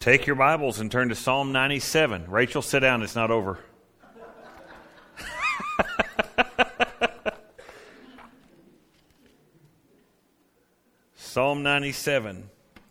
Take your Bibles and turn to Psalm 97. Rachel, sit down. It's not over. Psalm 97.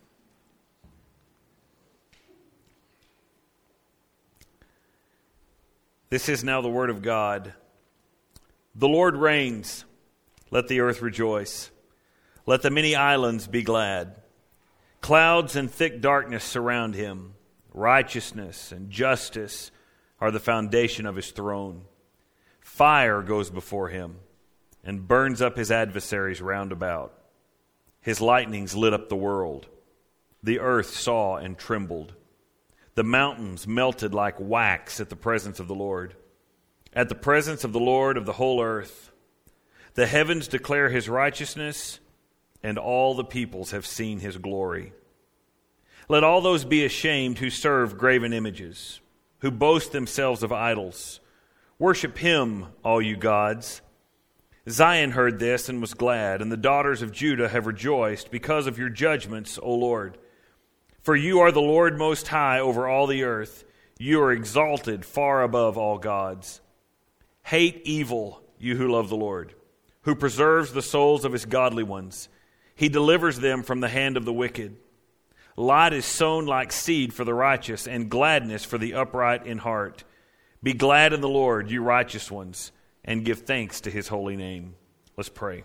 This is now the word of God. The Lord reigns. Let the earth rejoice. Let the many islands be glad. Clouds and thick darkness surround him. Righteousness and justice are the foundation of his throne. Fire goes before him and burns up his adversaries round about. His lightnings lit up the world. The earth saw and trembled. The mountains melted like wax at the presence of the Lord. At the presence of the Lord of the whole earth. The heavens declare his righteousness, and all the peoples have seen his glory. Let all those be ashamed who serve graven images, who boast themselves of idols. Worship him, all you gods. Zion heard this and was glad, and the daughters of Judah have rejoiced because of your judgments, O Lord. For you are the Lord most high over all the earth. You are exalted far above all gods. Hate evil, you who love the Lord, who preserves the souls of his godly ones. He delivers them from the hand of the wicked. Light is sown like seed for the righteous, and gladness for the upright in heart. Be glad in the Lord, you righteous ones, and give thanks to his holy name. Let's pray.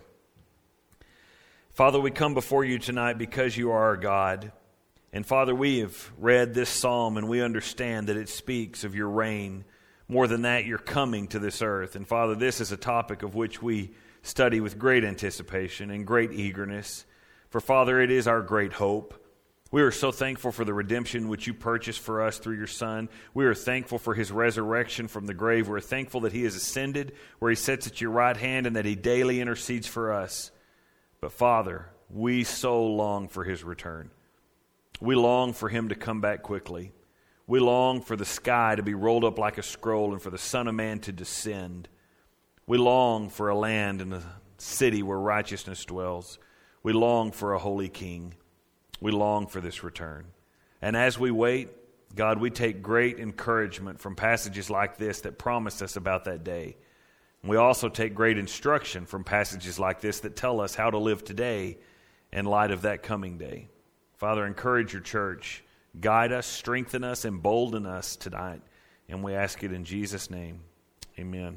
Father, we come before you tonight because you are our God. And Father, we have read this psalm and we understand that it speaks of your reign. More than that, you're coming to this earth. And Father, this is a topic of which we study with great anticipation and great eagerness. For Father, it is our great hope. We are so thankful for the redemption which you purchased for us through your Son. We are thankful for his resurrection from the grave. We're thankful that he has ascended, where he sits at your right hand, and that he daily intercedes for us. But Father, we so long for his return. We long for him to come back quickly. We long for the sky to be rolled up like a scroll and for the Son of Man to descend. We long for a land and a city where righteousness dwells. We long for a holy king. We long for this return. And as we wait, God, we take great encouragement from passages like this that promise us about that day. And we also take great instruction from passages like this that tell us how to live today in light of that coming day. Father, encourage your church. Guide us, strengthen us, embolden us tonight. And we ask it in Jesus' name. Amen.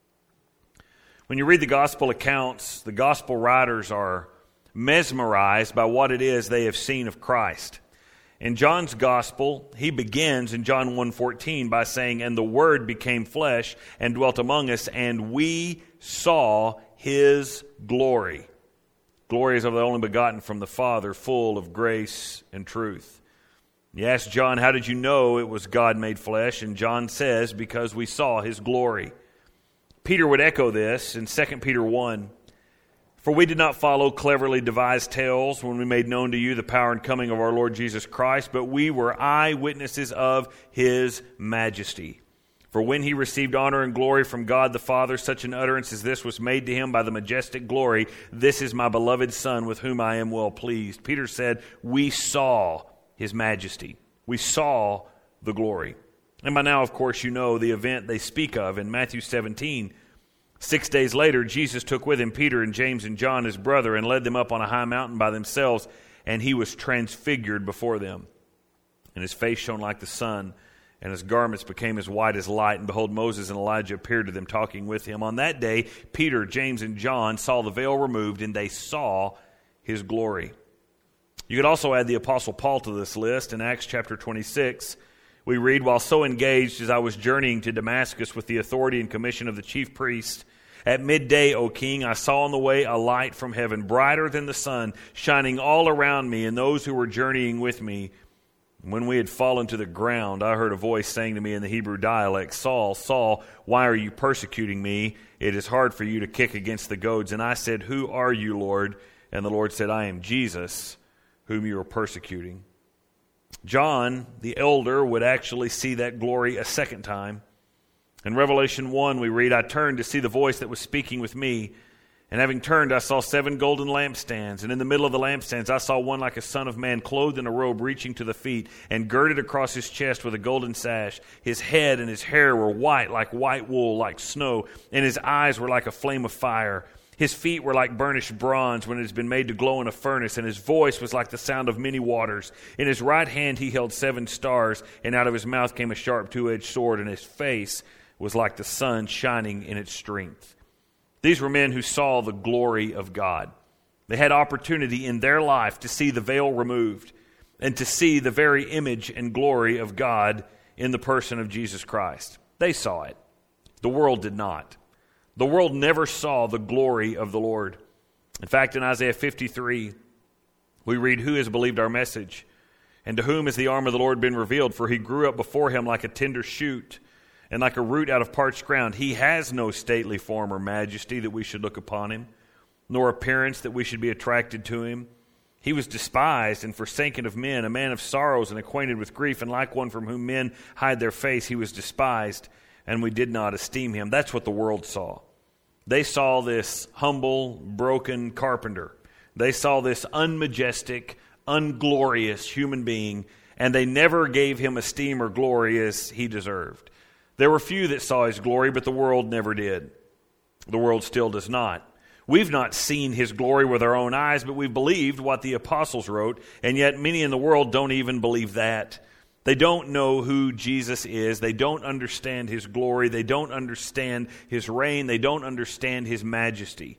When you read the gospel accounts, the gospel writers are mesmerized by what it is they have seen of Christ. In John's gospel, he begins in John 1:14 by saying, "And the Word became flesh and dwelt among us, and we saw his glory. Glory is of the only begotten from the Father, full of grace and truth." You ask John, how did you know it was God made flesh? And John says, because we saw his glory. Peter would echo this in 2 Peter 1. "For we did not follow cleverly devised tales when we made known to you the power and coming of our Lord Jesus Christ, but we were eyewitnesses of his majesty. For when he received honor and glory from God the Father, such an utterance as this was made to him by the majestic glory, 'This is my beloved Son, with whom I am well pleased.'" Peter said, we saw his majesty. We saw the glory. And by now, of course, you know the event they speak of in Matthew 17. 6 days later, Jesus took with him Peter and James and John, his brother, and led them up on a high mountain by themselves, and he was transfigured before them. And his face shone like the sun, and his garments became as white as light. And behold, Moses and Elijah appeared to them, talking with him. On that day, Peter, James, and John saw the veil removed, and they saw his glory. You could also add the Apostle Paul to this list. In Acts chapter 26, we read, "While so engaged as I was journeying to Damascus with the authority and commission of the chief priest, at midday, O king, I saw on the way a light from heaven, brighter than the sun, shining all around me and those who were journeying with me. When we had fallen to the ground, I heard a voice saying to me in the Hebrew dialect, 'Saul, Saul, why are you persecuting me? It is hard for you to kick against the goads.' And I said, 'Who are you, Lord?' And the Lord said, 'I am Jesus, whom you are persecuting.'" John, the elder, would actually see that glory a second time. In Revelation 1, we read, "I turned to see the voice that was speaking with me, And having turned, I saw 7 golden lampstands, and in the middle of the lampstands I saw one like a son of man, clothed in a robe reaching to the feet, and girded across his chest with a golden sash. His head and his hair were white like white wool, like snow, and his eyes were like a flame of fire. His feet were like burnished bronze when it has been made to glow in a furnace, and his voice was like the sound of many waters. In his right hand he held 7 stars, and out of his mouth came a sharp 2-edged sword, and his face was like the sun shining in its strength. These were men who saw the glory of God. They had opportunity in their life to see the veil removed and to see the very image and glory of God in the person of Jesus Christ. They saw it. The world did not. The world never saw the glory of the Lord. In fact, in Isaiah 53, we read, "Who has believed our message? And to whom has the arm of the Lord been revealed? For he grew up before him like a tender shoot, and like a root out of parched ground. He has no stately form or majesty that we should look upon him, nor appearance that we should be attracted to him. He was despised and forsaken of men, a man of sorrows and acquainted with grief, and like one from whom men hide their face, he was despised, and we did not esteem him." That's what the world saw. They saw this humble, broken carpenter. They saw this unmajestic, unglorious human being, and they never gave him esteem or glory as he deserved. There were few that saw his glory, but the world never did. The world still does not. We've not seen his glory with our own eyes, but we've believed what the apostles wrote, and yet many in the world don't even believe that. They don't know who Jesus is. They don't understand his glory. They don't understand his reign. They don't understand his majesty.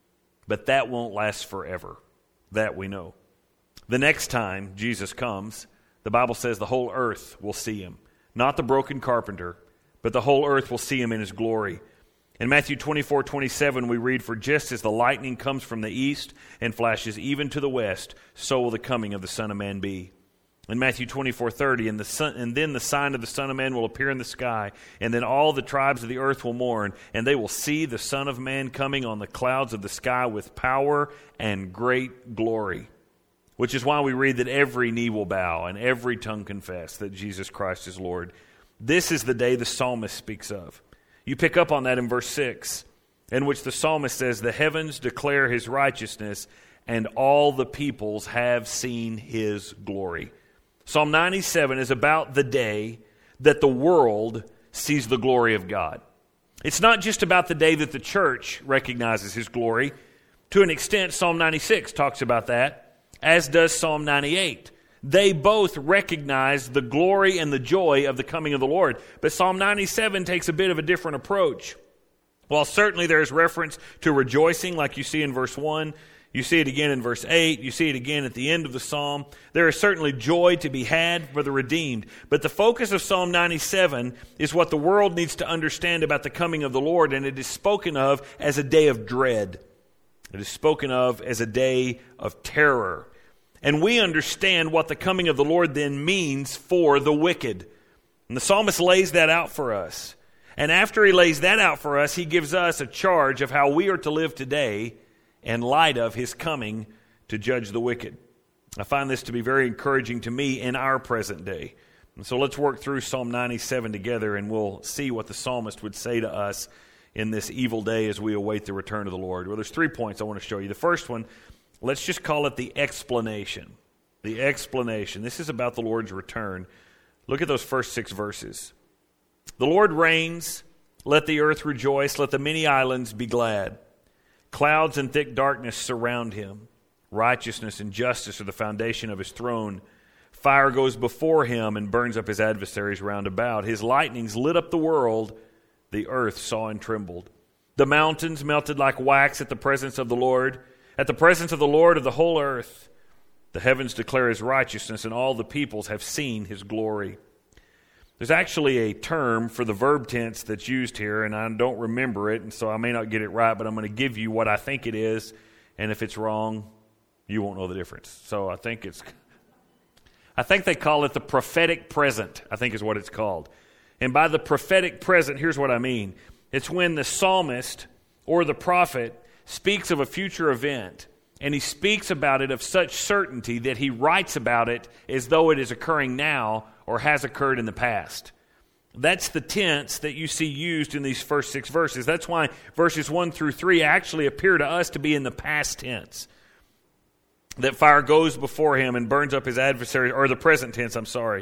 But that won't last forever. That we know. The next time Jesus comes, the Bible says the whole earth will see him. Not the broken carpenter, but the whole earth will see him in his glory. In Matthew 24:27 we read, "For just as the lightning comes from the east and flashes even to the west, so will the coming of the Son of Man be." In Matthew 24:30, "And then the sign of the Son of Man will appear in the sky, and then all the tribes of the earth will mourn, and they will see the Son of Man coming on the clouds of the sky with power and great glory." Which is why we read that every knee will bow and every tongue confess that Jesus Christ is Lord. This is the day the psalmist speaks of. You pick up on that in verse 6, in which the psalmist says, "The heavens declare his righteousness, and all the peoples have seen his glory." Psalm 97 is about the day that the world sees the glory of God. It's not just about the day that the church recognizes his glory. To an extent, Psalm 96 talks about that, as does Psalm 98. They both recognize the glory and the joy of the coming of the Lord. But Psalm 97 takes a bit of a different approach. While certainly there is reference to rejoicing, like you see in verse 1, you see it again in verse 8, you see it again at the end of the psalm. There is certainly joy to be had for the redeemed. But the focus of Psalm 97 is what the world needs to understand about the coming of the Lord, and it is spoken of as a day of dread. It is spoken of as a day of terror. And we understand what the coming of the Lord then means for the wicked. And the psalmist lays that out for us. And after he lays that out for us, he gives us a charge of how we are to live today in light of his coming to judge the wicked. I find this to be very encouraging to me in our present day. And so let's work through Psalm 97 together, and we'll see what the psalmist would say to us in this evil day as we await the return of the Lord. Well, there's 3 points I want to show you. The first one, let's just call it the explanation. The explanation. This is about the Lord's return. Look at those first 6 verses. "The Lord reigns. Let the earth rejoice. Let the many islands be glad. Clouds and thick darkness surround him. Righteousness and justice are the foundation of his throne. Fire goes before him and burns up his adversaries round about. His lightnings lit up the world. The earth saw and trembled. The mountains melted like wax at the presence of the Lord, at the presence of the Lord of the whole earth. The heavens declare his righteousness, and all the peoples have seen his glory." There's actually a term for the verb tense that's used here, and I don't remember it, and so I may not get it right, but I'm going to give you what I think it is, and if it's wrong, you won't know the difference. So I think they call it the prophetic present, I think is what it's called. And by the prophetic present, here's what I mean. It's when the psalmist or the prophet speaks of a future event, and he speaks about it of such certainty that he writes about it as though it is occurring now or has occurred in the past. That's the tense that you see used in these first 6 verses. That's why verses 1 through 3 actually appear to us to be in the past tense. That fire goes before him and burns up his adversaries, or the present tense,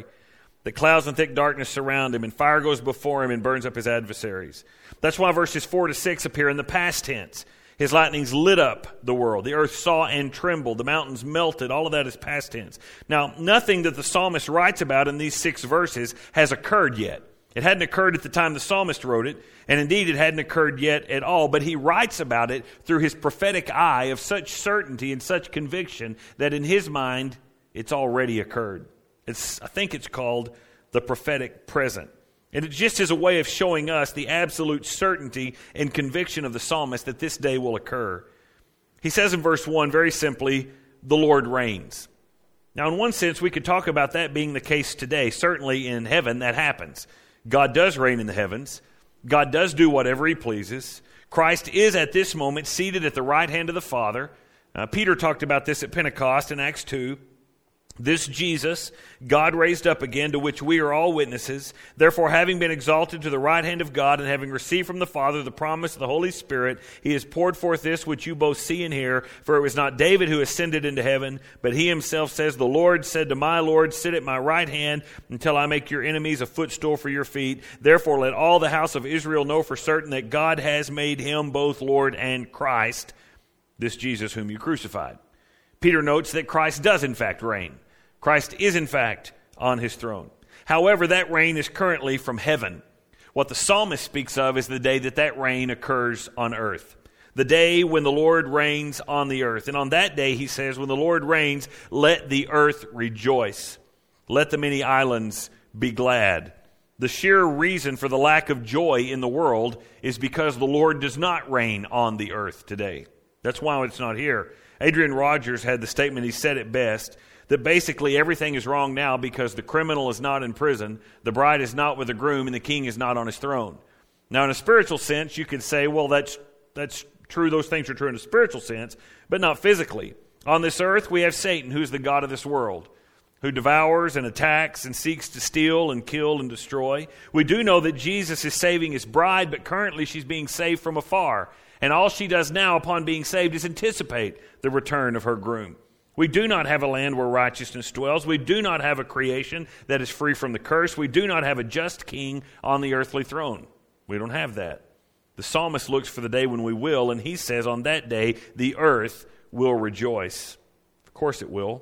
That clouds and thick darkness surround him, and fire goes before him and burns up his adversaries. That's why verses 4 to 6 appear in the past tense. His lightnings lit up the world. The earth saw and trembled. The mountains melted. All of that is past tense. Now, nothing that the psalmist writes about in these 6 verses has occurred yet. It hadn't occurred at the time the psalmist wrote it, and indeed it hadn't occurred yet at all, but he writes about it through his prophetic eye of such certainty and such conviction that in his mind it's already occurred. I think it's called the prophetic present. And it just is a way of showing us the absolute certainty and conviction of the psalmist that this day will occur. He says in verse 1 very simply, the Lord reigns. Now in one sense we could talk about that being the case today. Certainly in heaven that happens. God does reign in the heavens. God does do whatever he pleases. Christ is at this moment seated at the right hand of the Father. Peter talked about this at Pentecost in Acts 2. This Jesus, God raised up again, to which we are all witnesses. Therefore, having been exalted to the right hand of God, and having received from the Father the promise of the Holy Spirit, he has poured forth this which you both see and hear. For it was not David who ascended into heaven, but he himself says, the Lord said to my Lord, sit at my right hand until I make your enemies a footstool for your feet. Therefore, let all the house of Israel know for certain that God has made him both Lord and Christ, this Jesus whom you crucified. Peter notes that Christ does in fact reign. Christ is, in fact, on his throne. However, that reign is currently from heaven. What the psalmist speaks of is the day that reign occurs on earth. The day when the Lord reigns on the earth. And on that day, he says, when the Lord reigns, let the earth rejoice. Let the many islands be glad. The sheer reason for the lack of joy in the world is because the Lord does not reign on the earth today. That's why it's not here. Adrian Rogers had the statement, he said it best, that basically everything is wrong now because the criminal is not in prison, the bride is not with the groom, and the king is not on his throne. Now, in a spiritual sense, you could say, well, that's true. Those things are true in a spiritual sense, but not physically. On this earth, we have Satan, who's the god of this world, who devours and attacks and seeks to steal and kill and destroy. We do know that Jesus is saving his bride, but currently she's being saved from afar. And all she does now upon being saved is anticipate the return of her groom. We do not have a land where righteousness dwells. We do not have a creation that is free from the curse. We do not have a just king on the earthly throne. We don't have that. The psalmist looks for the day when we will, and he says on that day, the earth will rejoice. Of course it will.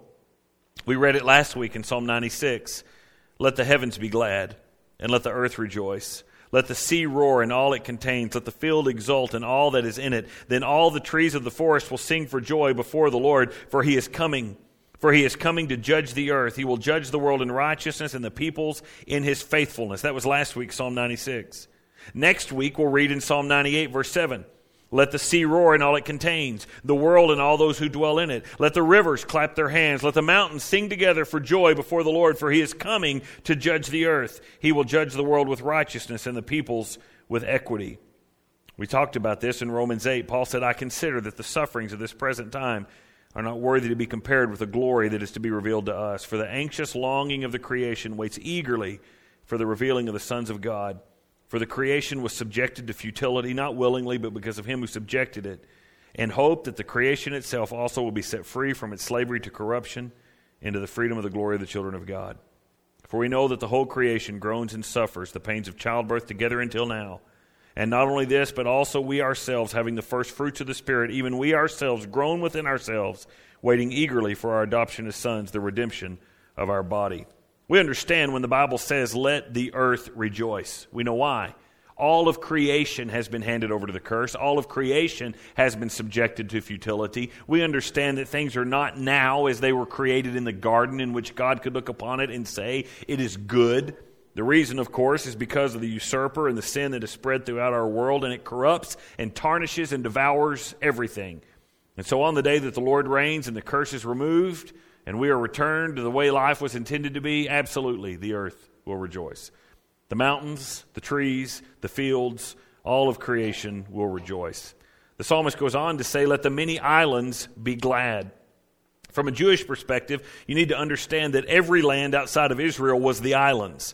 We read it last week in Psalm 96. Let the heavens be glad, and let the earth rejoice. Let the sea roar and all it contains. Let the field exult and all that is in it. Then all the trees of the forest will sing for joy before the Lord, for he is coming. For he is coming to judge the earth. He will judge the world in righteousness and the peoples in his faithfulness. That was last week, Psalm 96. Next week, we'll read in Psalm 98, verse 7. Let the sea roar and all it contains, the world and all those who dwell in it. Let the rivers clap their hands. Let the mountains sing together for joy before the Lord, for he is coming to judge the earth. He will judge the world with righteousness and the peoples with equity. We talked about this in Romans 8. Paul said, I consider that the sufferings of this present time are not worthy to be compared with the glory that is to be revealed to us. For the anxious longing of the creation waits eagerly for the revealing of the sons of God. For the creation was subjected to futility, not willingly, but because of him who subjected it, and hope that the creation itself also will be set free from its slavery to corruption into the freedom of the glory of the children of God. For we know that the whole creation groans and suffers the pains of childbirth together until now. And not only this, but also we ourselves, having the first fruits of the Spirit, even we ourselves groan within ourselves, waiting eagerly for our adoption as sons, the redemption of our body. We understand when the Bible says, let the earth rejoice. We know why. All of creation has been handed over to the curse. All of creation has been subjected to futility. We understand that things are not now as they were created in the garden, in which God could look upon it and say, it is good. The reason, of course, is because of the usurper and the sin that is spread throughout our world, and it corrupts and tarnishes and devours everything. And so on the day that the Lord reigns and the curse is removed, and we are returned to the way life was intended to be, absolutely, the earth will rejoice. The mountains, the trees, the fields, all of creation will rejoice. The psalmist goes on to say, let the many islands be glad. From a Jewish perspective, you need to understand that every land outside of Israel was the islands.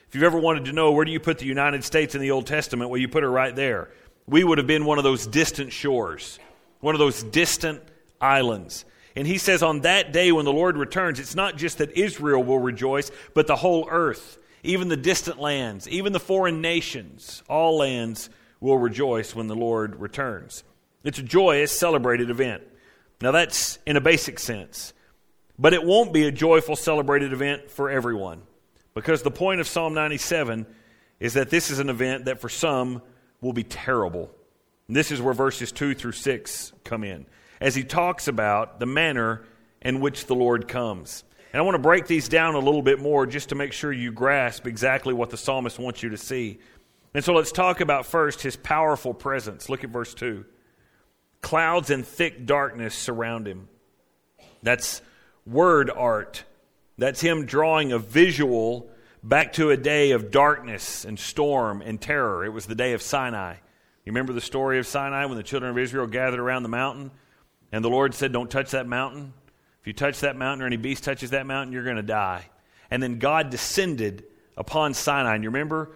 If you've ever wanted to know where do you put the United States in the Old Testament, well, you put her right there. We would have been one of those distant shores, one of those distant islands. And he says on that day when the Lord returns, it's not just that Israel will rejoice, but the whole earth, even the distant lands, even the foreign nations, all lands will rejoice when the Lord returns. It's a joyous, celebrated event. Now that's in a basic sense. But it won't be a joyful, celebrated event for everyone. Because the point of Psalm 97 is that this is an event that for some will be terrible. And this is where verses 2 through 6 come in, as he talks about the manner in which the Lord comes. And I want to break these down a little bit more just to make sure you grasp exactly what the psalmist wants you to see. And so let's talk about first his powerful presence. Look at verse 2. Clouds and thick darkness surround him. That's word art. That's him drawing a visual back to a day of darkness and storm and terror. It was the day of Sinai. You remember the story of Sinai when the children of Israel gathered around the mountain and the Lord said, don't touch that mountain. If you touch that mountain or any beast touches that mountain, you're going to die. And then God descended upon Sinai. And you remember?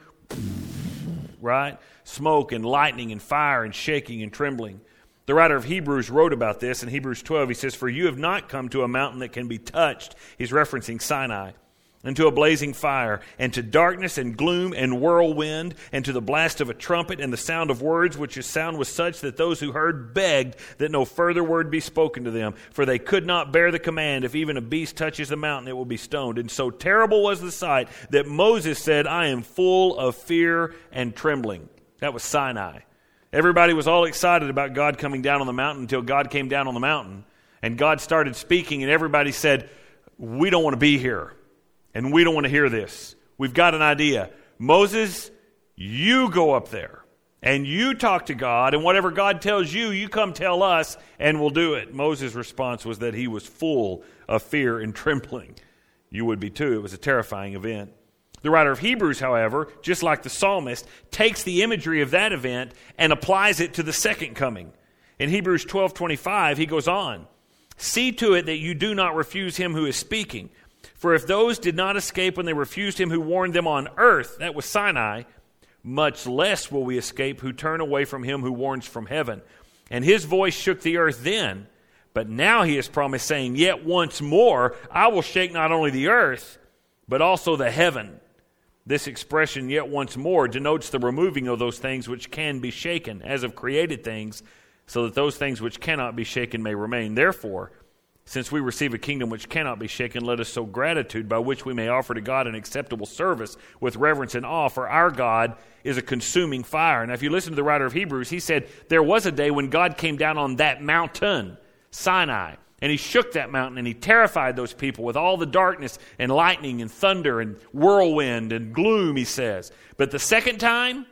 Right? Smoke and lightning and fire and shaking and trembling. The writer of Hebrews wrote about this in Hebrews 12. He says, for you have not come to a mountain that can be touched. He's referencing Sinai. And to a blazing fire, and to darkness and gloom and whirlwind, and to the blast of a trumpet and the sound of words, which his sound was such that those who heard begged that no further word be spoken to them. For they could not bear the command, if even a beast touches the mountain, it will be stoned. And so terrible was the sight that Moses said, I am full of fear and trembling. That was Sinai. Everybody was all excited about God coming down on the mountain until God came down on the mountain. And God started speaking, and everybody said, we don't want to be here. And we don't want to hear this. We've got an idea. Moses, you go up there and you talk to God, and whatever God tells you, you come tell us and we'll do it. Moses' response was that he was full of fear and trembling. You would be too. It was a terrifying event. The writer of Hebrews, however, just like the psalmist, takes the imagery of that event and applies it to the second coming. In Hebrews 12:25, he goes on, see to it that you do not refuse him who is speaking. For if those did not escape when they refused him who warned them on earth, that was Sinai, much less will we escape who turn away from him who warns from heaven. And his voice shook the earth then, but now he has promised, saying, yet once more I will shake not only the earth, but also the heaven. This expression, yet once more, denotes the removing of those things which can be shaken, as of created things, so that those things which cannot be shaken may remain. Therefore, since we receive a kingdom which cannot be shaken, let us sow gratitude by which we may offer to God an acceptable service with reverence and awe, for our God is a consuming fire. Now, if you listen to the writer of Hebrews, he said there was a day when God came down on that mountain, Sinai, and he shook that mountain and he terrified those people with all the darkness and lightning and thunder and whirlwind and gloom, he says. But the second time,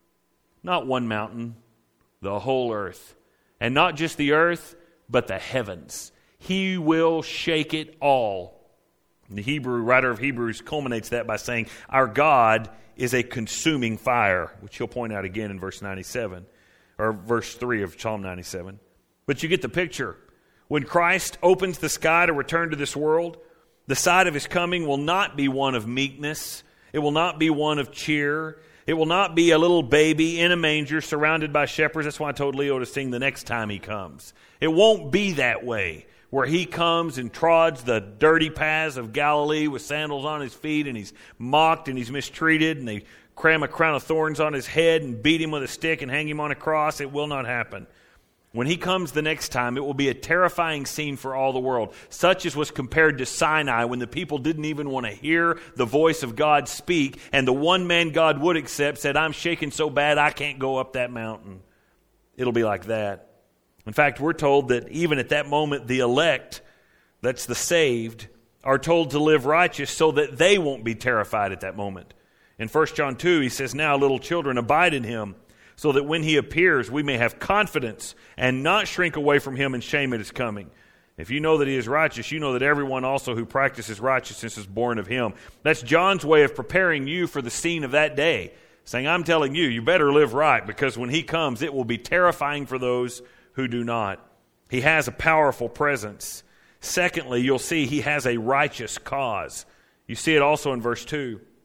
not one mountain, the whole earth. And not just the earth, but the heavens. He will shake it all. The Hebrew writer of Hebrews culminates that by saying, our God is a consuming fire, which he'll point out again in verse 97, or verse 3 of Psalm 97. But you get the picture. When Christ opens the sky to return to this world, the sight of his coming will not be one of meekness. It will not be one of cheer. It will not be a little baby in a manger surrounded by shepherds. That's why I told Leo to sing the next time he comes. It won't be that way, where he comes and trods the dirty paths of Galilee with sandals on his feet, and he's mocked and he's mistreated, and they cram a crown of thorns on his head and beat him with a stick and hang him on a cross. It will not happen. When he comes the next time, it will be a terrifying scene for all the world, such as was compared to Sinai, when the people didn't even want to hear the voice of God speak, and the one man God would accept said, I'm shaking so bad I can't go up that mountain. It'll be like that. In fact, we're told that even at that moment, the elect, that's the saved, are told to live righteous so that they won't be terrified at that moment. In 1 John 2, he says, now little children, abide in him, so that when he appears, we may have confidence and not shrink away from him in shame at his coming. If you know that he is righteous, you know that everyone also who practices righteousness is born of him. That's John's way of preparing you for the scene of that day, saying, I'm telling you, you better live right, because when he comes, it will be terrifying for those who do not. He has a powerful presence. Secondly, you'll see he has a righteous cause. You see it also in verse 2.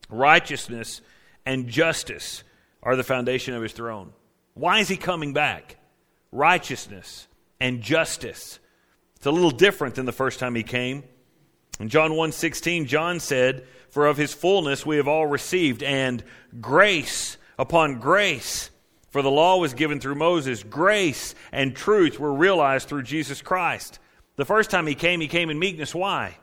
Righteousness and justice are the foundation of his throne. Why is he coming back? Righteousness and justice. It's a little different than the first time he came. In John 1:16, John said, "For of his fullness we have all received, and grace upon grace. For the law was given through Moses. Grace and truth were realized through Jesus Christ." The first time he came in meekness. Why?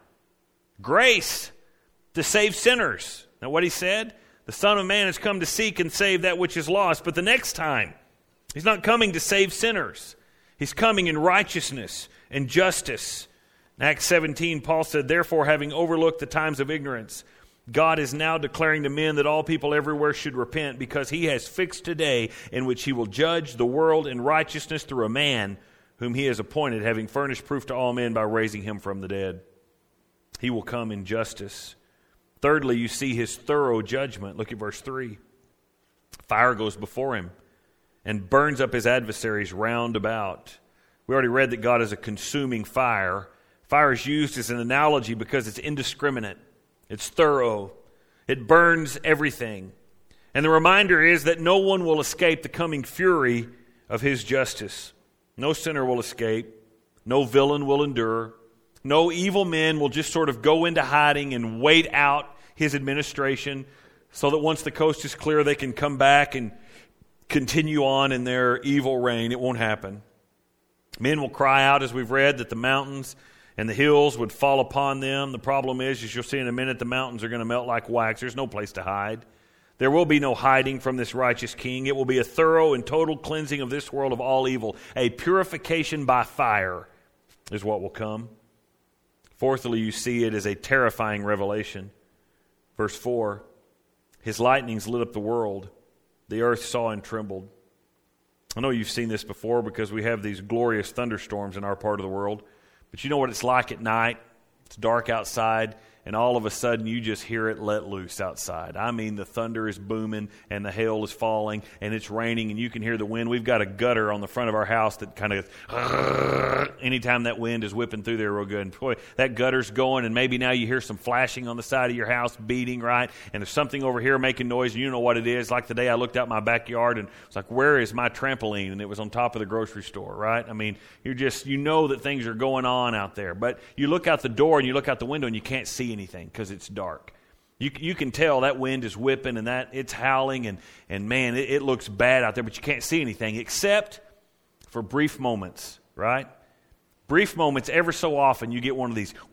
Grace to save sinners. Now what he said? The Son of Man has come to seek and save that which is lost. But the next time, he's not coming to save sinners. He's coming in righteousness and justice. In Acts 17, Paul said, "Therefore, having overlooked the times of ignorance, God is now declaring to men that all people everywhere should repent, because he has fixed a day in which he will judge the world in righteousness through a man whom he has appointed, having furnished proof to all men by raising him from the dead." He will come in justice. Thirdly, you see his thorough judgment. Look at verse 3. Fire goes before him and burns up his adversaries round about. We already read that God is a consuming fire. Fire is used as an analogy because it's indiscriminate. It's thorough. It burns everything. And the reminder is that no one will escape the coming fury of his justice. No sinner will escape. No villain will endure. No evil men will just sort of go into hiding and wait out his administration so that once the coast is clear, they can come back and continue on in their evil reign. It won't happen. Men will cry out, as we've read, that the mountains and the hills would fall upon them. The problem is, as you'll see in a minute, the mountains are going to melt like wax. There's no place to hide. There will be no hiding from this righteous king. It will be a thorough and total cleansing of this world of all evil. A purification by fire is what will come. Fourthly, you see it as a terrifying revelation. Verse 4, his lightnings lit up the world. The earth saw and trembled. I know you've seen this before because we have these glorious thunderstorms in our part of the world. But you know what it's like at night? It's dark outside, and all of a sudden you just hear it let loose outside. I mean, the thunder is booming, and the hail is falling, and it's raining, and you can hear the wind. We've got a gutter on the front of our house that kind of, anytime that wind is whipping through there real good. And boy, that gutter's going, and maybe now you hear some flashing on the side of your house, beating, right? And there's something over here making noise, and you know what it is. Like the day I looked out my backyard, and it's like, where is my trampoline? And it was on top of the grocery store, right? I mean, you know that things are going on out there. But you look out the door, and you look out the window, and you can't see anything because it's dark. You can tell that wind is whipping and that it's howling and man, it looks bad out there, but you can't see anything except for brief moments, right? Brief moments, ever so often you get one of these,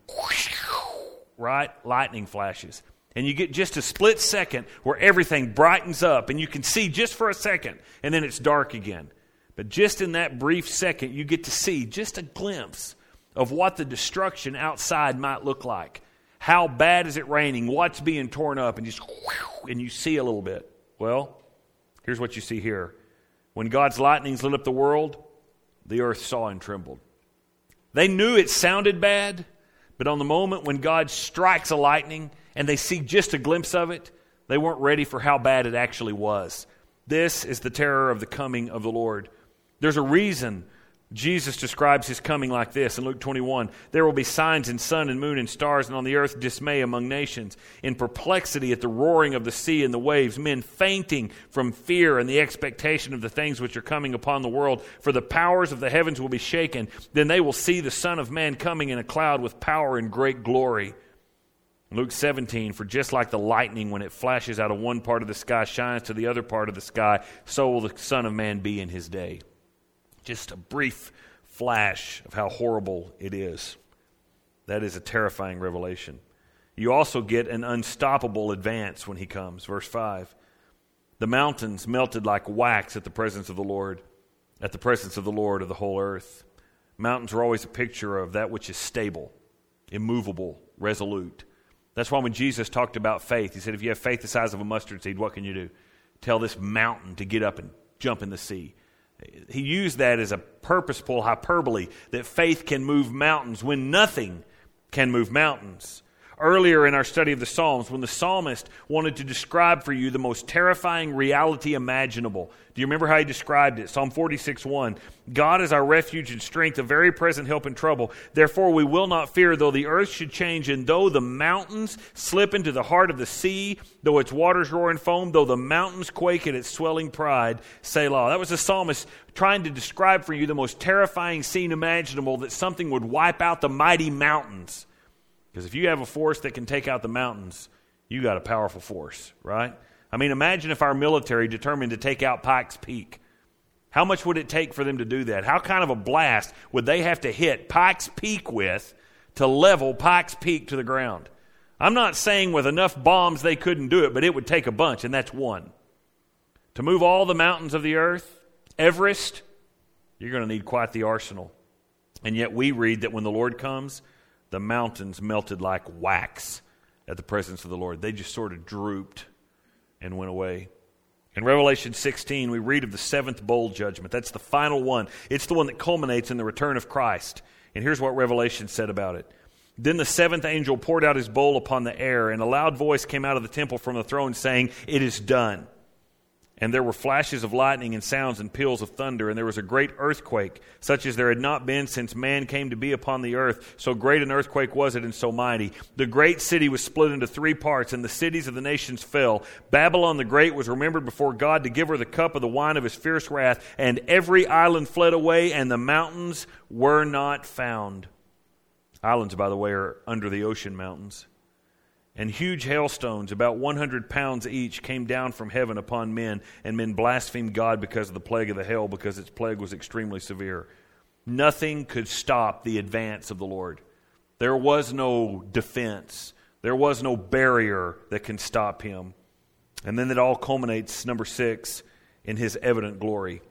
right, lightning flashes. And you get just a split second where everything brightens up and you can see just for a second and then it's dark again. But just in that brief second, you get to see just a glimpse of what the destruction outside might look like. How bad is it raining? What's being torn up? And and you see a little bit. Well, here's what you see here. When God's lightnings lit up the world, the earth saw and trembled. They knew it sounded bad, but on the moment when God strikes a lightning and they see just a glimpse of it, they weren't ready for how bad it actually was. This is the terror of the coming of the Lord. There's a reason Jesus describes his coming like this in Luke 21. There will be signs in sun and moon and stars, and on the earth dismay among nations. In perplexity at the roaring of the sea and the waves, men fainting from fear and the expectation of the things which are coming upon the world. For the powers of the heavens will be shaken. Then they will see the Son of Man coming in a cloud with power and great glory. Luke 17, for just like the lightning when it flashes out of one part of the sky shines to the other part of the sky, so will the Son of Man be in his day. Just a brief flash of how horrible it is. That is a terrifying revelation. You also get an unstoppable advance when he comes. Verse 5. The mountains melted like wax at the presence of the Lord, at the presence of the Lord of the whole earth. Mountains are always a picture of that which is stable, immovable, resolute. That's why when Jesus talked about faith, he said, if you have faith the size of a mustard seed, what can you do? Tell this mountain to get up and jump in the sea. He used that as a purposeful hyperbole that faith can move mountains when nothing can move mountains. earlier in our study of the Psalms when the psalmist wanted to describe for you the most terrifying reality imaginable. Do you remember how he described it? Psalm 46:1. God is our refuge and strength, a very present help in trouble. Therefore we will not fear, though the earth should change, and though the mountains slip into the heart of the sea, though its waters roar and foam, though the mountains quake at its swelling pride. Selah. That was the psalmist trying to describe for you the most terrifying scene imaginable, that something would wipe out the mighty mountains. Because if you have a force that can take out the mountains, you got a powerful force, right? I mean, imagine if our military determined to take out Pikes Peak. How much would it take for them to do that? How kind of a blast would they have to hit Pikes Peak with to level Pikes Peak to the ground? I'm not saying with enough bombs they couldn't do it, but it would take a bunch, and that's one. To move all the mountains of the earth, Everest, you're going to need quite the arsenal. And yet we read that when the Lord comes, the mountains melted like wax at the presence of the Lord. They just sort of drooped and went away. In Revelation 16, we read of the seventh bowl judgment. That's the final one. It's the one that culminates in the return of Christ. And here's what Revelation said about it. Then the seventh angel poured out his bowl upon the air, and a loud voice came out of the temple from the throne saying, "It is done." And there were flashes of lightning and sounds and peals of thunder, and there was a great earthquake, such as there had not been since man came to be upon the earth. So great an earthquake was it, and so mighty. The great city was split into 3 parts, and the cities of the nations fell. Babylon the Great was remembered before God to give her the cup of the wine of his fierce wrath, and every island fled away, and the mountains were not found. Islands, by the way, are under the ocean mountains. And huge hailstones, about 100 pounds each, came down from heaven upon men, and men blasphemed God because of the plague of the hail, because its plague was extremely severe. Nothing could stop the advance of the Lord. There was no defense. There was no barrier that can stop him. And then it all culminates, number 6, in his evident glory.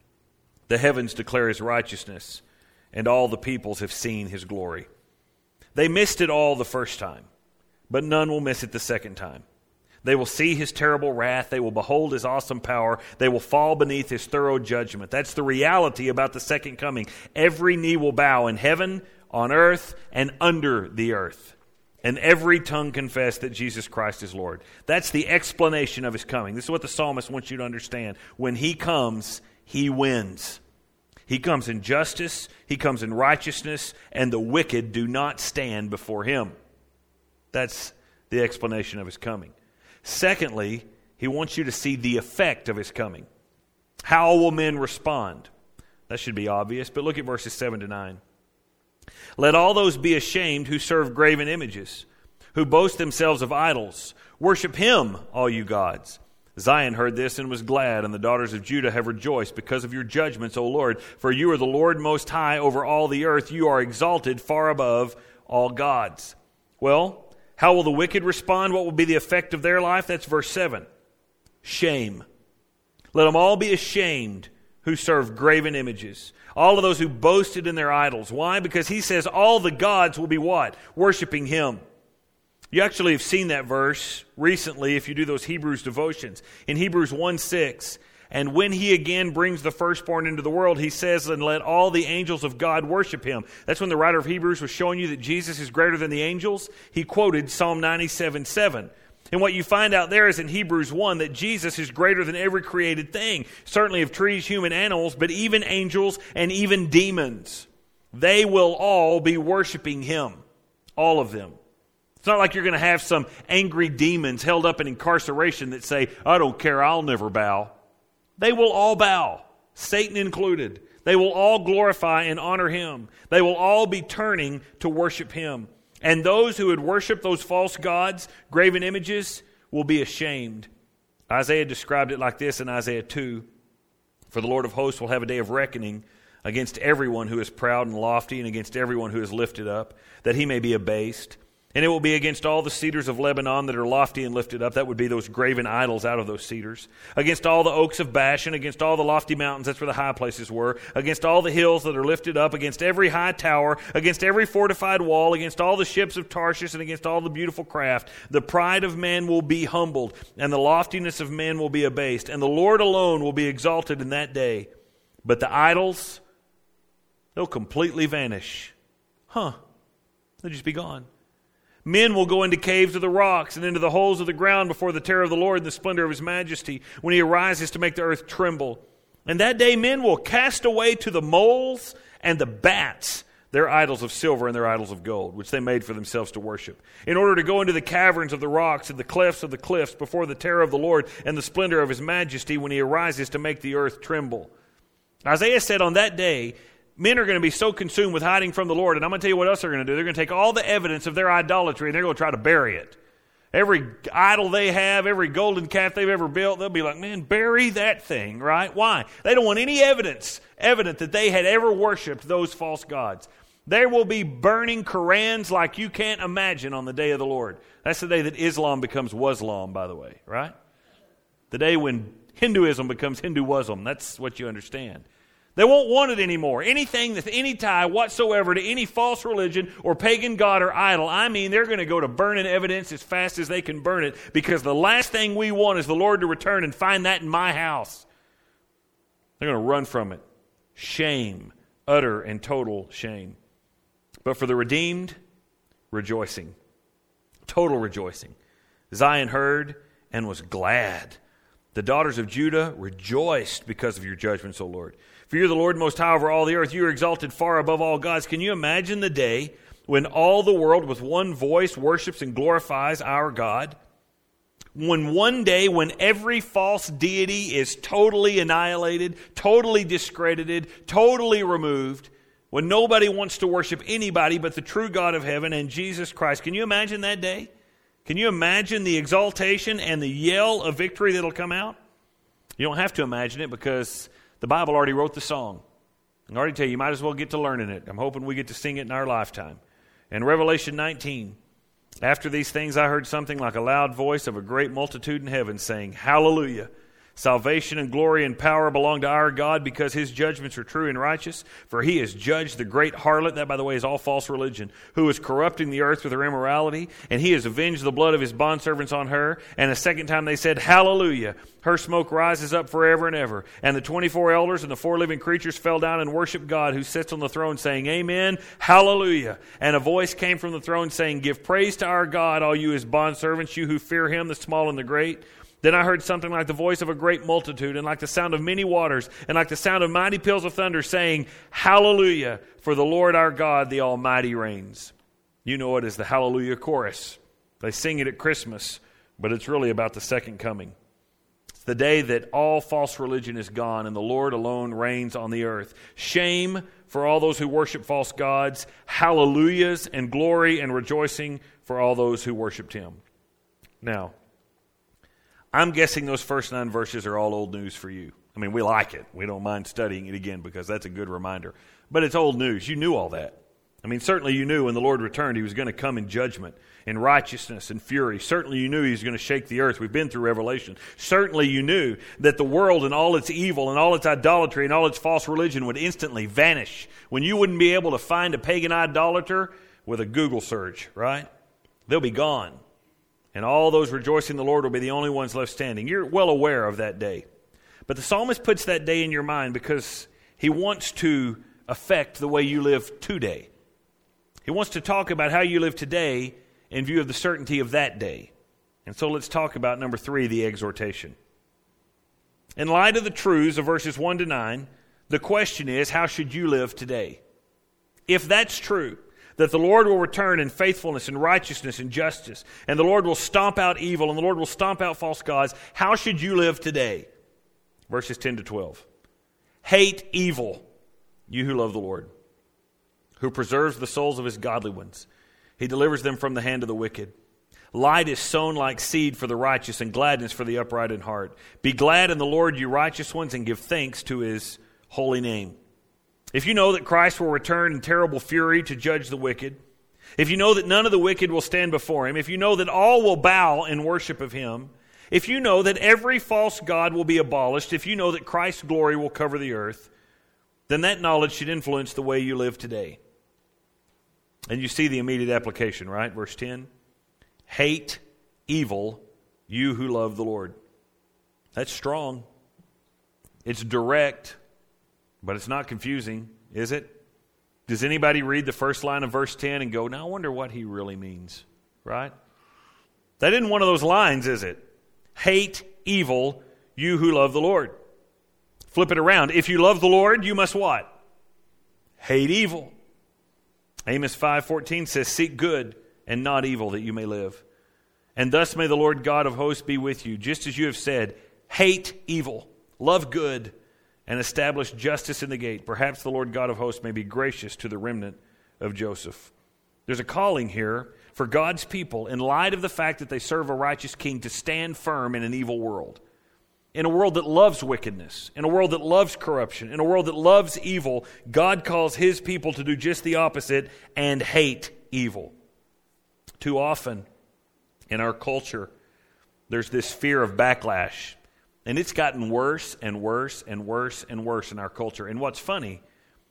The heavens declare his righteousness, and all the peoples have seen his glory. They missed it all the first time, but none will miss it the second time. They will see his terrible wrath. They will behold his awesome power. They will fall beneath his thorough judgment. That's the reality about the second coming. Every knee will bow in heaven, on earth, and under the earth. And every tongue confess that Jesus Christ is Lord. That's the explanation of his coming. This is what the psalmist wants you to understand. When he comes, he wins. He comes in justice, he comes in righteousness, and the wicked do not stand before him. That's the explanation of his coming. Secondly, he wants you to see the effect of his coming. How will men respond? That should be obvious, but look at verses 7 to 9. Let all those be ashamed who serve graven images, who boast themselves of idols. Worship him, all you gods. Zion heard this and was glad, and the daughters of Judah have rejoiced because of your judgments, O Lord. For you are the Lord most high over all the earth. You are exalted far above all gods. Well, how will the wicked respond? What will be the effect of their life? That's verse 7. Shame. Let them all be ashamed who serve graven images. All of those who boasted in their idols. Why? Because he says all the gods will be what? Worshiping him. You actually have seen that verse recently if you do those Hebrews devotions. In Hebrews 1:6, and when he again brings the firstborn into the world, he says, and let all the angels of God worship him. That's when the writer of Hebrews was showing you that Jesus is greater than the angels. He quoted Psalm 97:7. And what you find out there is in Hebrews 1 that Jesus is greater than every created thing. Certainly of trees, human, animals, but even angels and even demons. They will all be worshiping him. All of them. It's not like you're going to have some angry demons held up in incarceration that say, I don't care, I'll never bow. They will all bow, Satan included. They will all glorify and honor him. They will all be turning to worship him. And those who would worship those false gods, graven images, will be ashamed. Isaiah described it like this in Isaiah 2. For the Lord of hosts will have a day of reckoning against everyone who is proud and lofty, and against everyone who is lifted up, that he may be abased. And it will be against all the cedars of Lebanon that are lofty and lifted up. That would be those graven idols out of those cedars. Against all the oaks of Bashan, against all the lofty mountains, that's where the high places were. Against all the hills that are lifted up, against every high tower, against every fortified wall, against all the ships of Tarshish, and against all the beautiful craft. The pride of man will be humbled, and the loftiness of men will be abased. And the Lord alone will be exalted in that day. But the idols, they'll completely vanish. They'll just be gone. Men will go into caves of the rocks and into the holes of the ground before the terror of the Lord and the splendor of his majesty, when he arises to make the earth tremble. And that day men will cast away to the moles and the bats their idols of silver and their idols of gold, which they made for themselves to worship, in order to go into the caverns of the rocks and the clefts of the cliffs before the terror of the Lord and the splendor of his majesty, when he arises to make the earth tremble. Isaiah said on that day, men are going to be so consumed with hiding from the Lord, and I'm going to tell you what else they're going to do. They're going to take all the evidence of their idolatry and they're going to try to bury it. Every idol they have, every golden calf they've ever built, they'll be like, man, bury that thing, right? Why? They don't want any evident that they had ever worshipped those false gods. There will be burning Korans like you can't imagine on the day of the Lord. That's the day that Islam becomes Waslam, by the way, right? The day when Hinduism becomes Hinduism. That's what you understand. They won't want it anymore. Anything with any tie whatsoever to any false religion or pagan god or idol, I mean, they're going to go to burning evidence as fast as they can burn it, because the last thing we want is the Lord to return and find that in my house. They're going to run from it. Shame, utter and total shame. But for the redeemed, rejoicing. Total rejoicing. Zion heard and was glad. The daughters of Judah rejoiced because of your judgments, O Lord. For you are the Lord most high over all the earth. You are exalted far above all gods. Can you imagine the day when all the world with one voice worships and glorifies our God? When one day when every false deity is totally annihilated, totally discredited, totally removed, when nobody wants to worship anybody but the true God of heaven and Jesus Christ. Can you imagine that day? Can you imagine the exaltation and the yell of victory that'll come out? You don't have to imagine it, because the Bible already wrote the song. I already tell you, you might as well get to learning it. I'm hoping we get to sing it in our lifetime. In Revelation 19, after these things I heard something like a loud voice of a great multitude in heaven saying, Hallelujah! Salvation and glory and power belong to our God, because his judgments are true and righteous. For he has judged the great harlot, that by the way is all false religion, who is corrupting the earth with her immorality, and he has avenged the blood of his bondservants on her. And a second time they said, Hallelujah! Her smoke rises up forever and ever. And the 24 elders and the 4 living creatures fell down and worshiped God, who sits on the throne, saying, Amen, Hallelujah! And a voice came from the throne saying, Give praise to our God, all you his bondservants, you who fear him, the small and the great. Then I heard something like the voice of a great multitude, and like the sound of many waters, and like the sound of mighty peals of thunder, saying, Hallelujah, for the Lord our God, the Almighty reigns. You know it as the Hallelujah chorus. They sing it at Christmas, but it's really about the second coming. It's the day that all false religion is gone, and the Lord alone reigns on the earth. Shame for all those who worship false gods. Hallelujahs and glory and rejoicing for all those who worshiped him. Now, I'm guessing those first 9 verses are all old news for you. I mean, we like it. We don't mind studying it again, because that's a good reminder. But it's old news. You knew all that. I mean, certainly you knew when the Lord returned, he was going to come in judgment, in righteousness and fury. Certainly you knew he was going to shake the earth. We've been through Revelation. Certainly you knew that the world and all its evil and all its idolatry and all its false religion would instantly vanish, when you wouldn't be able to find a pagan idolater with a Google search, right? They'll be gone. And all those rejoicing in the Lord will be the only ones left standing. You're well aware of that day. But the psalmist puts that day in your mind because he wants to affect the way you live today. He wants to talk about how you live today in view of the certainty of that day. And so let's talk about number 3, the exhortation. In light of the truths of verses 1 to 9, the question is, how should you live today? If that's true, that the Lord will return in faithfulness and righteousness and justice, and the Lord will stomp out evil, and the Lord will stomp out false gods, how should you live today? Verses 10 to 12. Hate evil, you who love the Lord, who preserves the souls of his godly ones. He delivers them from the hand of the wicked. Light is sown like seed for the righteous, and gladness for the upright in heart. Be glad in the Lord, you righteous ones, and give thanks to his holy name. If you know that Christ will return in terrible fury to judge the wicked, if you know that none of the wicked will stand before him, if you know that all will bow in worship of him, if you know that every false god will be abolished, if you know that Christ's glory will cover the earth, then that knowledge should influence the way you live today. And you see the immediate application, right? Verse 10. Hate evil, you who love the Lord. That's strong. It's direct. But it's not confusing, is it? Does anybody read the first line of verse 10 and go, now I wonder what he really means? right? That isn't one of those lines, is it? Hate evil, you who love the Lord. Flip it around. If you love the Lord, you must what? Hate evil. Amos 5:14 says, seek good and not evil, that you may live. And thus may the Lord God of hosts be with you, just as you have said, hate evil, love good, and establish justice in the gate. Perhaps the Lord God of hosts may be gracious to the remnant of Joseph. There's a calling here for God's people, in light of the fact that they serve a righteous king, to stand firm in an evil world. In a world that loves wickedness, in a world that loves corruption, in a world that loves evil, God calls His people to do just the opposite and hate evil. Too often in our culture, there's this fear of backlash. And it's gotten worse and worse and worse and worse in our culture. And what's funny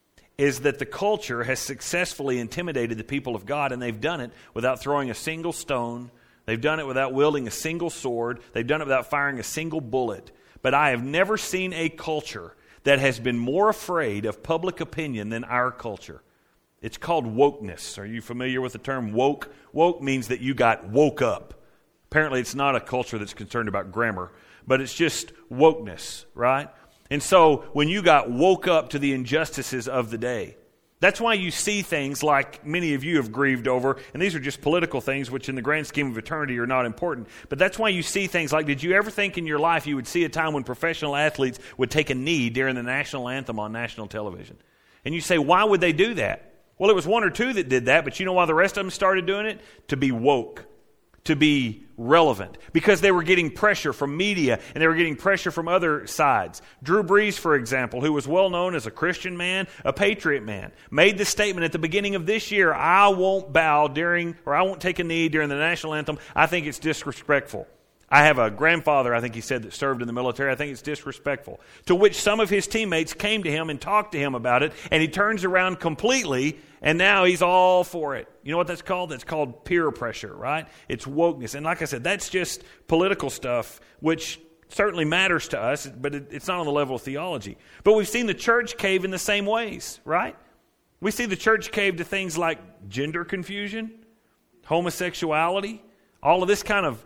is that the culture has successfully intimidated the people of God, and they've done it without throwing a single stone. They've done it without wielding a single sword. They've done it without firing a single bullet. But I have never seen a culture that has been more afraid of public opinion than our culture. It's called wokeness. Are you familiar with the term woke? Woke means that you got woke up. Apparently it's not a culture that's concerned about grammar, but it's just wokeness, right? And so when you got woke up to the injustices of the day, that's why you see things like many of you have grieved over, and these are just political things, which in the grand scheme of eternity are not important. But that's why you see things like, did you ever think in your life you would see a time when professional athletes would take a knee during the national anthem on national television? And you say, why would they do that? Well, it was one or two that did that, but you know why the rest of them started doing it? To be woke, to be relevant, because they were getting pressure from media and they were getting pressure from other sides. Drew Brees, for example, who was well known as a Christian man, a patriot man, made the statement at the beginning of this year, I won't bow I won't take a knee during the national anthem. I think it's disrespectful. I have a grandfather, I think he said, that served in the military. I think it's disrespectful. To which some of his teammates came to him and talked to him about it, and he turns around completely, and now he's all for it. You know what that's called? That's called peer pressure, right? It's wokeness. And like I said, that's just political stuff, which certainly matters to us, but it's not on the level of theology. But we've seen the church cave in the same ways, right? We see the church cave to things like gender confusion, homosexuality, all of this kind of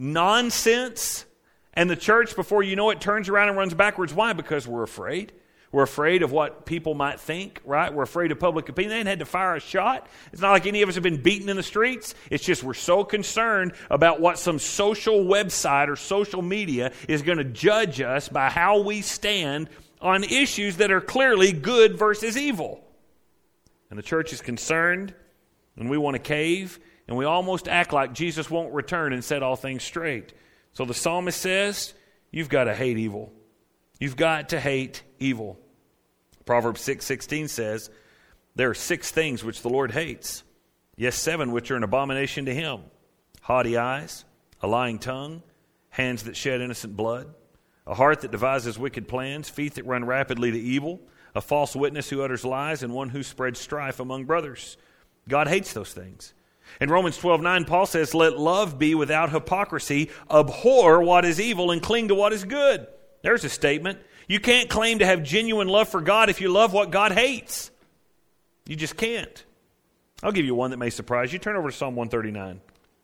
nonsense, and the church, before you know it, turns around and runs backwards. Why? Because we're afraid. We're afraid of what people might think, right? We're afraid of public opinion. They ain't had to fire a shot. It's not like any of us have been beaten in the streets. It's just we're so concerned about what some social website or social media is going to judge us by how we stand on issues that are clearly good versus evil. And the church is concerned, and we want to cave, and we almost act like Jesus won't return and set all things straight. So the psalmist says, you've got to hate evil. You've got to hate evil. Proverbs 6:16 says, there are 6 things which the Lord hates. Yes, 7 which are an abomination to Him. Haughty eyes, a lying tongue, hands that shed innocent blood, a heart that devises wicked plans, feet that run rapidly to evil, a false witness who utters lies, and one who spreads strife among brothers. God hates those things. In Romans 12:9, Paul says, let love be without hypocrisy, abhor what is evil, and cling to what is good. There's a statement. You can't claim to have genuine love for God if you love what God hates. You just can't. I'll give you one that may surprise you. Turn over to Psalm 139.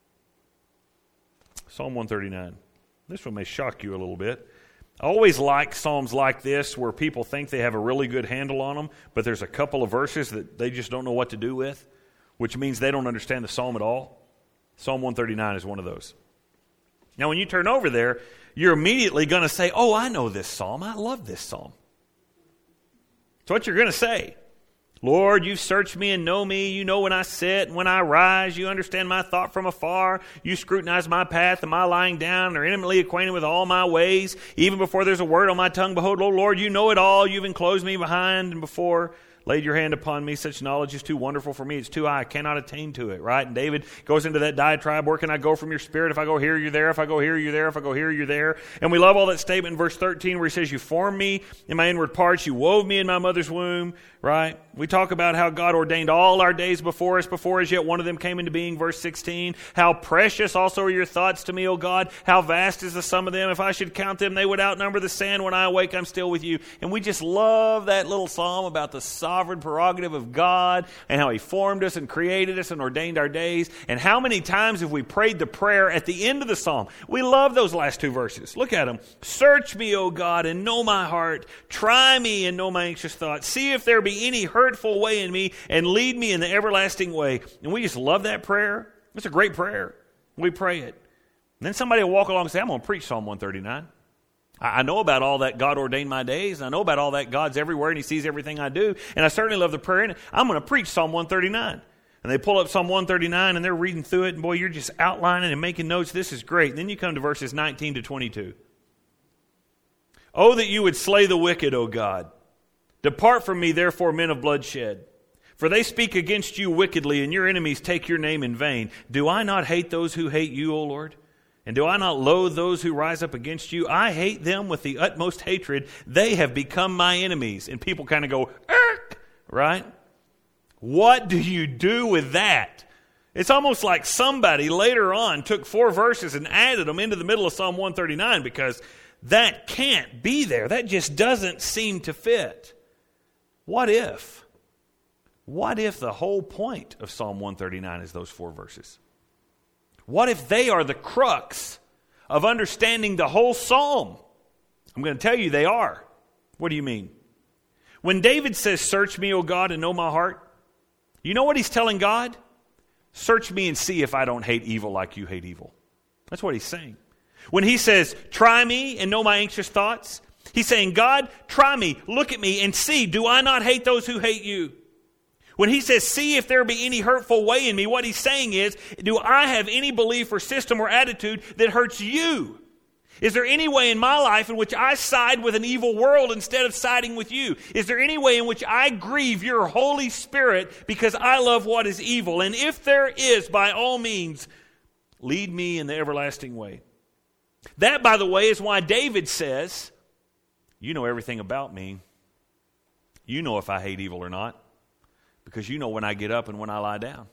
Psalm 139. This one may shock you a little bit. I always like psalms like this where people think they have a really good handle on them, but there's a couple of verses that they just don't know what to do with, which means they don't understand the psalm at all. Psalm 139 is one of those. Now, when you turn over there, you're immediately going to say, oh, I know this psalm. I love this psalm. So what you're going to say, Lord, you've searched me and know me. You know when I sit and when I rise. You understand my thought from afar. You scrutinize my path and my lying down and are intimately acquainted with all my ways. Even before there's a word on my tongue, behold, O Lord, you know it all. You've enclosed me behind and before. Laid your hand upon me. Such knowledge is too wonderful for me. It's too high. I cannot attain to it, right? And David goes into that diatribe. Where can I go from your spirit? If I go here, you're there. If I go here, you're there. If I go here, you're there. And we love all that statement in verse 13 where he says, you formed me in my inward parts. You wove me in my mother's womb, right? We talk about how God ordained all our days before us yet one of them came into being, verse 16. How precious also are your thoughts to me, O God. How vast is the sum of them. If I should count them, they would outnumber the sand. When I awake, I'm still with you. And we just love that little psalm about the size sovereign prerogative of God and how He formed us and created us and ordained our days. And how many times have we prayed the prayer at the end of the psalm? We love those last two verses. Look at them. Search me, O God, and know my heart. Try me and know my anxious thoughts. See if there be any hurtful way in me and lead me in the everlasting way. And we just love that prayer. It's a great prayer. We pray it. And then somebody will walk along and say, I'm going to preach Psalm 139. I know about all that God ordained my days. I know about all that God's everywhere and He sees everything I do. And I certainly love the prayer in it. I'm going to preach Psalm 139. And they pull up Psalm 139 and they're reading through it. And boy, you're just outlining and making notes. This is great. And then you come to verses 19 to 22. Oh, that you would slay the wicked, O God. Depart from me, therefore, men of bloodshed. For they speak against you wickedly, and your enemies take your name in vain. Do I not hate those who hate you, O Lord? And do I not loathe those who rise up against you? I hate them with the utmost hatred. They have become my enemies. And people kind of go, Erk! Right? What do you do with that? It's almost like somebody later on took 4 verses and added them into the middle of Psalm 139 because that can't be there. That just doesn't seem to fit. What if? What if the whole point of Psalm 139 is those 4 verses? What if they are the crux of understanding the whole psalm? I'm going to tell you they are. What do you mean? When David says, search me, O God, and know my heart, you know what he's telling God? Search me and see if I don't hate evil like you hate evil. That's what he's saying. When he says, try me and know my anxious thoughts, he's saying, God, try me, look at me, and see, do I not hate those who hate you? When he says, see if there be any hurtful way in me, what he's saying is, do I have any belief or system or attitude that hurts you? Is there any way in my life in which I side with an evil world instead of siding with you? Is there any way in which I grieve your Holy Spirit because I love what is evil? And if there is, by all means, lead me in the everlasting way. That, by the way, is why David says, you know everything about me. You know if I hate evil or not. Because you know when I get up and when I lie down.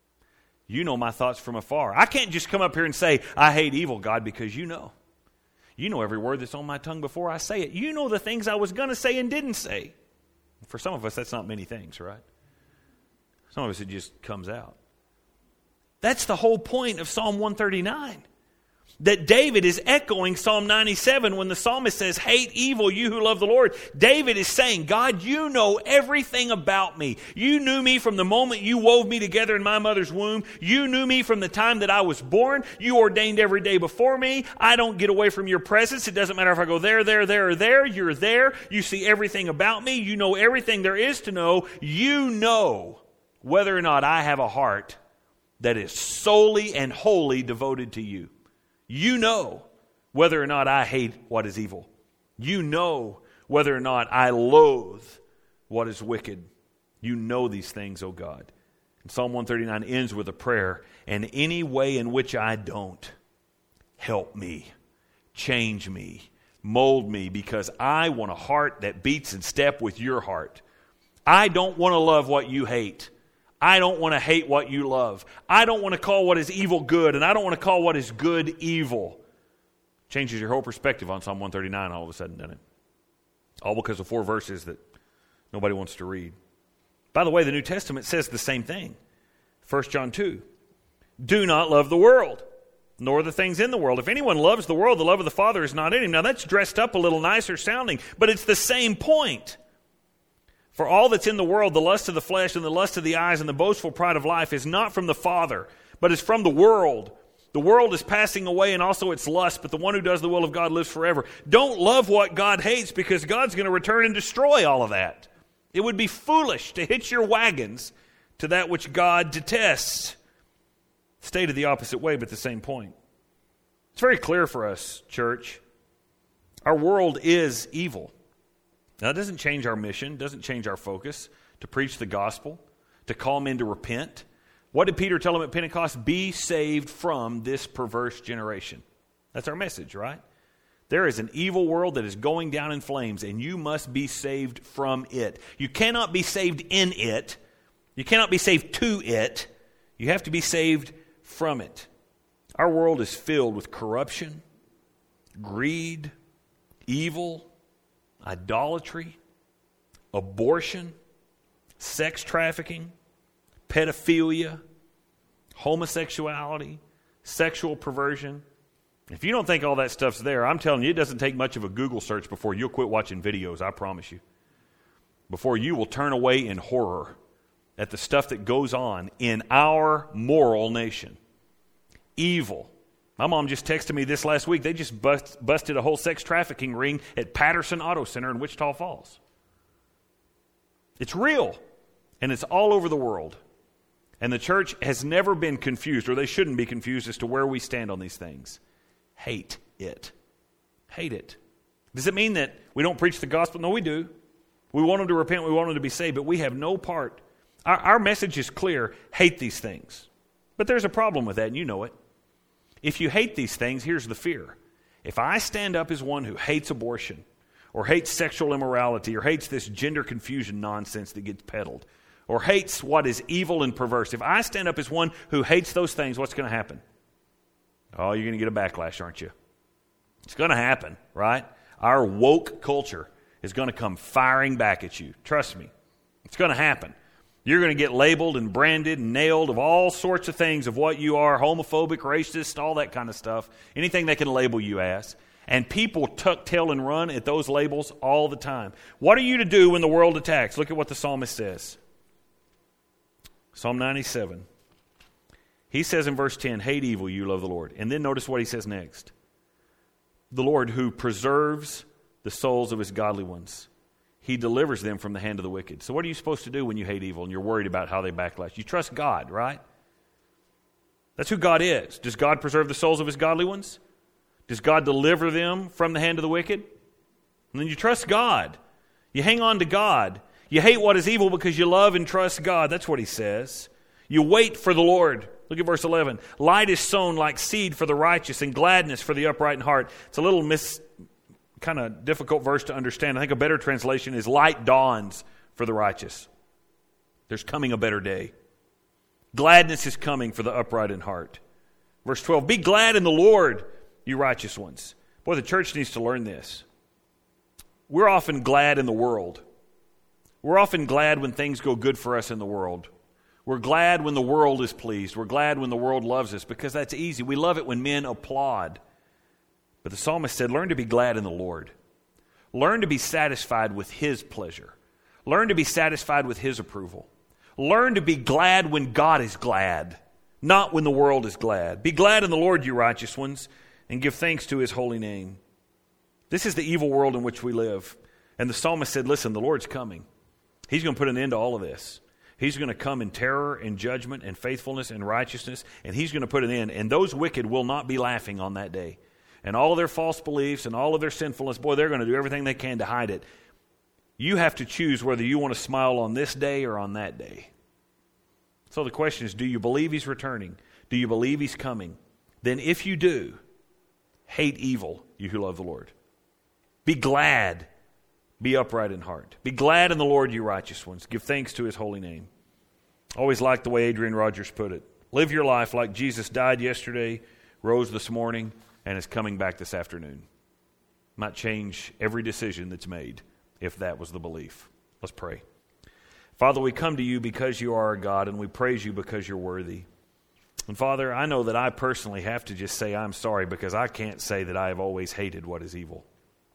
You know my thoughts from afar. I can't just come up here and say, I hate evil, God, because you know. You know every word that's on my tongue before I say it. You know the things I was going to say and didn't say. For some of us, that's not many things, right? Some of us, it just comes out. That's the whole point of Psalm 139. That David is echoing Psalm 97 when the psalmist says, hate evil, you who love the Lord. David is saying, God, you know everything about me. You knew me from the moment you wove me together in my mother's womb. You knew me from the time that I was born. You ordained every day before me. I don't get away from your presence. It doesn't matter if I go there, or there. You're there. You see everything about me. You know everything there is to know. You know whether or not I have a heart that is solely and wholly devoted to you. You know whether or not I hate what is evil. You know whether or not I loathe what is wicked. You know these things, O God. And Psalm 139 ends with a prayer, and any way in which I don't, help me, change me, mold me, because I want a heart that beats in step with your heart. I don't want to love what you hate. I don't want to hate what you love. I don't want to call what is evil good, and I don't want to call what is good evil. Changes your whole perspective on Psalm 139 all of a sudden, doesn't it? All because of 4 verses that nobody wants to read. By the way, the New Testament says the same thing. 1 John 2. Do not love the world, nor the things in the world. If anyone loves the world, the love of the Father is not in him. Now that's dressed up a little nicer sounding, but it's the same point. For all that's in the world, the lust of the flesh and the lust of the eyes and the boastful pride of life is not from the Father, but is from the world. The world is passing away and also its lust, but the one who does the will of God lives forever. Don't love what God hates because God's going to return and destroy all of that. It would be foolish to hitch your wagons to that which God detests. Stated the opposite way, but the same point. It's very clear for us, church. Our world is evil. Now, it doesn't change our mission, doesn't change our focus to preach the gospel, to call men to repent. What did Peter tell them at Pentecost? Be saved from this perverse generation. That's our message, right? There is an evil world that is going down in flames, and you must be saved from it. You cannot be saved in it. You cannot be saved to it. You have to be saved from it. Our world is filled with corruption, greed, evil, idolatry, abortion, sex trafficking, pedophilia, homosexuality, sexual perversion. If you don't think all that stuff's there, I'm telling you, it doesn't take much of a Google search before you'll quit watching videos, I promise you. Before you will turn away in horror at the stuff that goes on in our moral nation. Evil. My mom just texted me this last week. They just busted a whole sex trafficking ring at Patterson Auto Center in Wichita Falls. It's real, and it's all over the world. And the church has never been confused, or they shouldn't be confused, as to where we stand on these things. Hate it. Hate it. Does it mean that we don't preach the gospel? No, we do. We want them to repent. We want them to be saved, but we have no part. Our message is clear. Hate these things. But there's a problem with that, and you know it. If you hate these things, here's the fear. If I stand up as one who hates abortion, or hates sexual immorality, or hates this gender confusion nonsense that gets peddled, or hates what is evil and perverse, if I stand up as one who hates those things, what's going to happen? Oh, you're going to get a backlash, aren't you? It's going to happen, right? Our woke culture is going to come firing back at you. Trust me. It's going to happen. You're going to get labeled and branded and nailed of all sorts of things of what you are, homophobic, racist, all that kind of stuff. Anything they can label you as. And people tuck tail and run at those labels all the time. What are you to do when the world attacks? Look at what the psalmist says. Psalm 97. He says in verse 10, hate evil, you love the Lord. And then notice what he says next. The Lord who preserves the souls of his godly ones. He delivers them from the hand of the wicked. So what are you supposed to do when you hate evil and you're worried about how they backlash? You trust God, right? That's who God is. Does God preserve the souls of his godly ones? Does God deliver them from the hand of the wicked? And then you trust God. You hang on to God. You hate what is evil because you love and trust God. That's what he says. You wait for the Lord. Look at verse 11. Light is sown like seed for the righteous and gladness for the upright in heart. It's a little kind of difficult verse to understand. I think a better translation is light dawns for the righteous. There's coming a better day. Gladness is coming for the upright in heart. Verse 12, be glad in the Lord, you righteous ones. Boy, the church needs to learn this. We're often glad in the world. We're often glad when things go good for us in the world. We're glad when the world is pleased. We're glad when the world loves us because that's easy. We love it when men applaud. But the psalmist said, learn to be glad in the Lord. Learn to be satisfied with his pleasure. Learn to be satisfied with his approval. Learn to be glad when God is glad, not when the world is glad. Be glad in the Lord, you righteous ones, and give thanks to his holy name. This is the evil world in which we live. And the psalmist said, listen, the Lord's coming. He's going to put an end to all of this. He's going to come in terror and judgment and faithfulness and righteousness, and he's going to put an end. And those wicked will not be laughing on that day. And all of their false beliefs and all of their sinfulness, boy, they're going to do everything they can to hide it. You have to choose whether you want to smile on this day or on that day. So the question is, do you believe he's returning? Do you believe he's coming? Then if you do, hate evil, you who love the Lord. Be glad. Be upright in heart. Be glad in the Lord, you righteous ones. Give thanks to his holy name. Always liked the way Adrian Rogers put it. Live your life like Jesus died yesterday, rose this morning, and is coming back this afternoon. Might change every decision that's made if that was the belief. Let's pray. Father, we come to you because you are our God, and we praise you because you're worthy. And Father, I know that I personally have to just say I'm sorry because I can't say that I have always hated what is evil.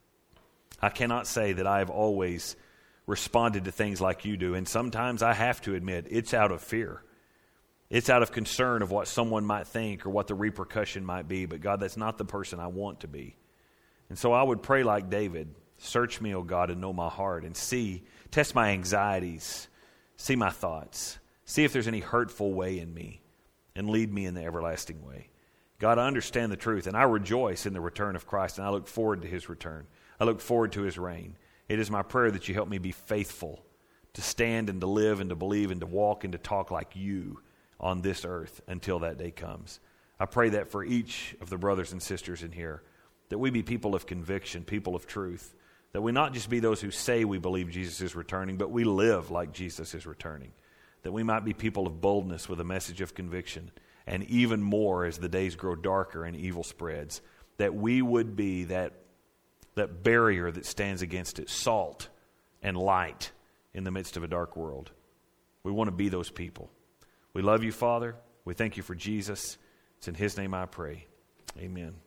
I cannot say that I have always responded to things like you do, and sometimes I have to admit it's out of fear. It's out of concern of what someone might think or what the repercussion might be. But God, that's not the person I want to be. And so I would pray like David, search me, O God, and know my heart, and test my anxieties, see my thoughts, see if there's any hurtful way in me, and lead me in the everlasting way. God, I understand the truth, and I rejoice in the return of Christ, and I look forward to his return. I look forward to his reign. It is my prayer that you help me be faithful, to stand and to live and to believe and to walk and to talk like you on this earth until that day comes. I pray that for each of the brothers and sisters in here, that we be people of conviction, people of truth, that we not just be those who say we believe Jesus is returning, but we live like Jesus is returning, that we might be people of boldness with a message of conviction, and even more as the days grow darker and evil spreads, that we would be that barrier that stands against it, salt and light in the midst of a dark world. We want to be those people. We love you, Father. We thank you for Jesus. It's in his name I pray. Amen.